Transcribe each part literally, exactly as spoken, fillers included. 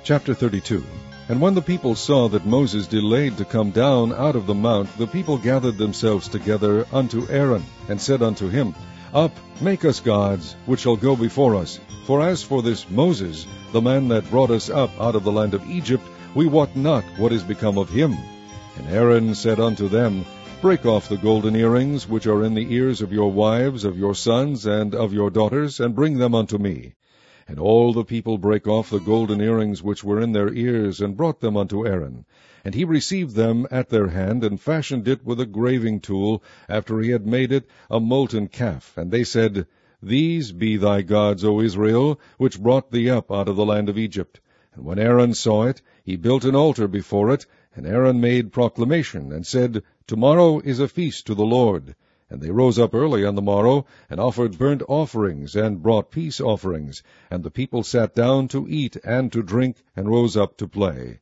Chapter thirty-two. And when the people saw that Moses delayed to come down out of the mount, the people gathered themselves together unto Aaron, and said unto him, Up, make us gods, which shall go before us. For as for this Moses, the man that brought us up out of the land of Egypt, we wot not what is become of him. And Aaron said unto them, Break off the golden earrings which are in the ears of your wives, of your sons, and of your daughters, and bring them unto me. And all the people brake off the golden earrings which were in their ears, and brought them unto Aaron. And he received them at their hand, and fashioned it with a graving tool, after he had made it a molten calf. And they said, These be thy gods, O Israel, which brought thee up out of the land of Egypt. And when Aaron saw it, he built an altar before it, and Aaron made proclamation, and said, Tomorrow is a feast to the Lord. And they rose up early on the morrow, and offered burnt offerings, and brought peace offerings. And the people sat down to eat and to drink, and rose up to play.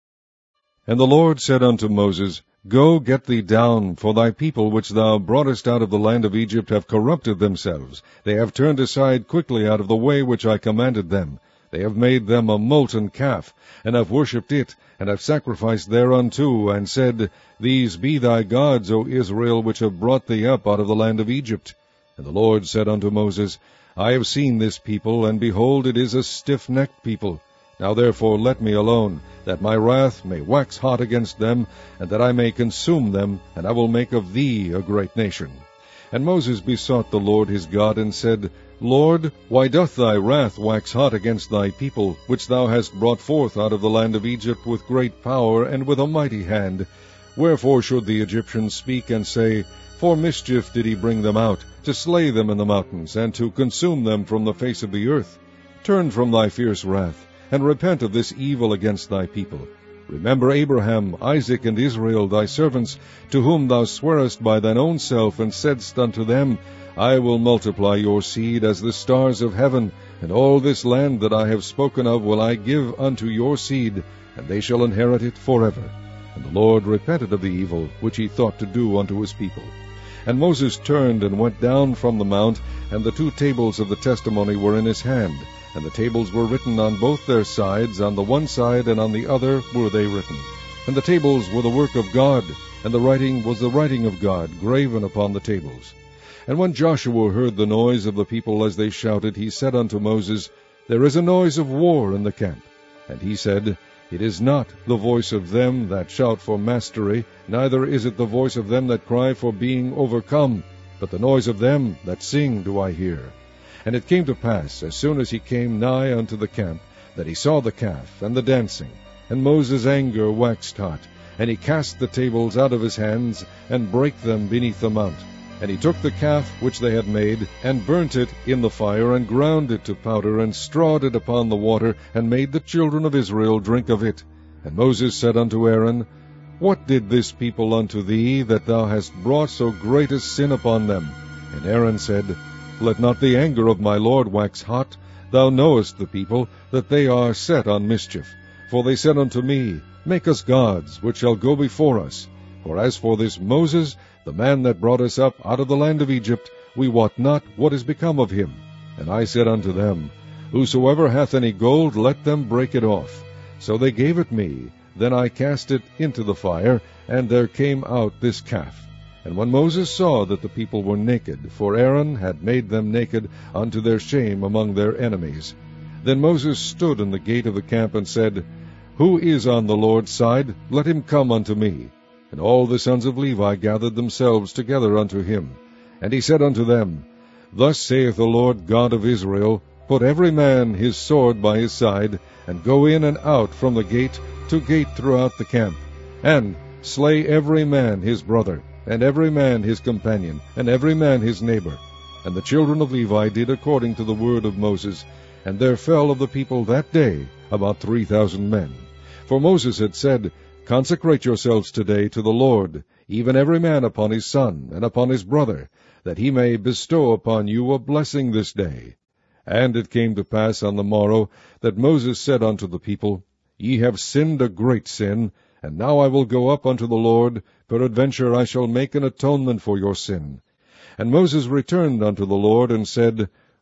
And the Lord said unto Moses, Go, get thee down, for thy people which thou broughtest out of the land of Egypt have corrupted themselves. They have turned aside quickly out of the way which I commanded them. They have made them a molten calf, and have worshipped it, and have sacrificed thereunto, and said, These be thy gods, O Israel, which have brought thee up out of the land of Egypt. And the Lord said unto Moses, I have seen this people, and behold, it is a stiff-necked people. Now therefore let me alone, that my wrath may wax hot against them, and that I may consume them, and I will make of thee a great nation. And Moses besought the Lord his God, and said, Lord, why doth thy wrath wax hot against thy people, which thou hast brought forth out of the land of Egypt with great power and with a mighty hand? Wherefore should the Egyptians speak and say, For mischief did he bring them out, to slay them in the mountains, and to consume them from the face of the earth? Turn from thy fierce wrath, and repent of this evil against thy people. Remember Abraham, Isaac, and Israel, thy servants, to whom thou swarest by thine own self, and saidst unto them, I will multiply your seed as the stars of heaven, and all this land that I have spoken of will I give unto your seed, and they shall inherit it forever. And the Lord repented of the evil which he thought to do unto his people. And Moses turned and went down from the mount, and the two tables of the testimony were in his hand, and the tables were written on both their sides, on the one side and on the other were they written. And the tables were the work of God, and the writing was the writing of God, graven upon the tables. And when Joshua heard the noise of the people as they shouted, he said unto Moses, There is a noise of war in the camp. And he said, It is not the voice of them that shout for mastery, neither is it the voice of them that cry for being overcome, but the noise of them that sing do I hear. And it came to pass, as soon as he came nigh unto the camp, that he saw the calf and the dancing. And Moses' anger waxed hot, and he cast the tables out of his hands, and brake them beneath the mount. And he took the calf which they had made, and burnt it in the fire, and ground it to powder, and strawed it upon the water, and made the children of Israel drink of it. And Moses said unto Aaron, What did this people unto thee, that thou hast brought so great a sin upon them? And Aaron said, Let not the anger of my Lord wax hot. Thou knowest the people, that they are set on mischief. For they said unto me, Make us gods, which shall go before us. For as for this Moses, the man that brought us up out of the land of Egypt, we wot not what is become of him. And I said unto them, Whosoever hath any gold, let them break it off. So they gave it me. Then I cast it into the fire, and there came out this calf. And when Moses saw that the people were naked, for Aaron had made them naked unto their shame among their enemies, then Moses stood in the gate of the camp, and said, Who is on the Lord's side? Let him come unto me. And all the sons of Levi gathered themselves together unto him. And he said unto them, Thus saith the Lord God of Israel, Put every man his sword by his side, and go in and out from the gate to gate throughout the camp, and slay every man his brother, and every man his companion, and every man his neighbor. And the children of Levi did according to the word of Moses, and there fell of the people that day about three thousand men. For Moses had said, Consecrate yourselves today to the Lord, even every man upon his son, and upon his brother, that he may bestow upon you a blessing this day. And it came to pass on the morrow, that Moses said unto the people, Ye have sinned a great sin, and now I will go up unto the Lord, peradventure I shall make an atonement for your sin. And Moses returned unto the Lord, and said,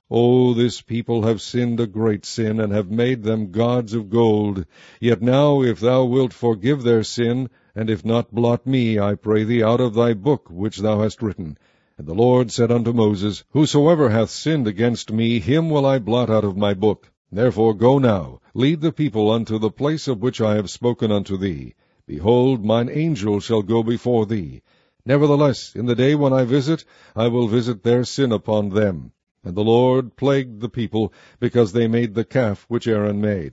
O this people have sinned a great sin, and have made them gods of gold. Yet now, if thou wilt forgive their sin, and if not, blot me, I pray thee, out of thy book which thou hast written. And the Lord said unto Moses, Whosoever hath sinned against me, him will I blot out of my book. Therefore go now, lead the people unto the place of which I have spoken unto thee. Behold, mine angel shall go before thee. Nevertheless, in the day when I visit, I will visit their sin upon them. And the Lord plagued the people, because they made the calf which Aaron made.